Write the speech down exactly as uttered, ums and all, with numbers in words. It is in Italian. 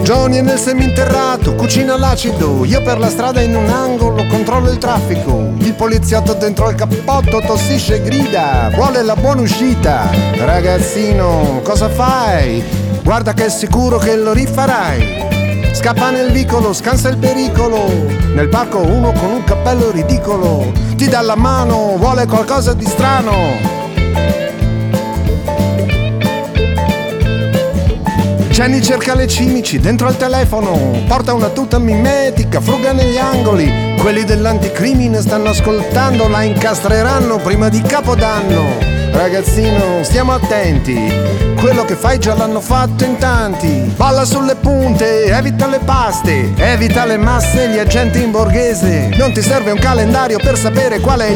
Johnny è nel seminterrato, cucina l'acido. Io per la strada in un angolo controllo il traffico. Il poliziotto dentro al cappotto tossisce e grida, vuole la buona uscita. Ragazzino, cosa fai? Guarda che è sicuro che lo rifarai. Scappa nel vicolo, scansa il pericolo. Nel parco uno con un cappello ridicolo ti dà la mano, vuole qualcosa di strano. Jenny cerca le cimici dentro al telefono, porta una tuta mimetica, fruga negli angoli. Quelli dell'anticrimine stanno ascoltando, la incastreranno prima di Capodanno. Ragazzino, stiamo attenti, quello che fai già l'hanno fatto in tanti. Balla sulle punte, evita le paste, evita le masse, gli agenti in borghese. Non ti serve un calendario per sapere qual è il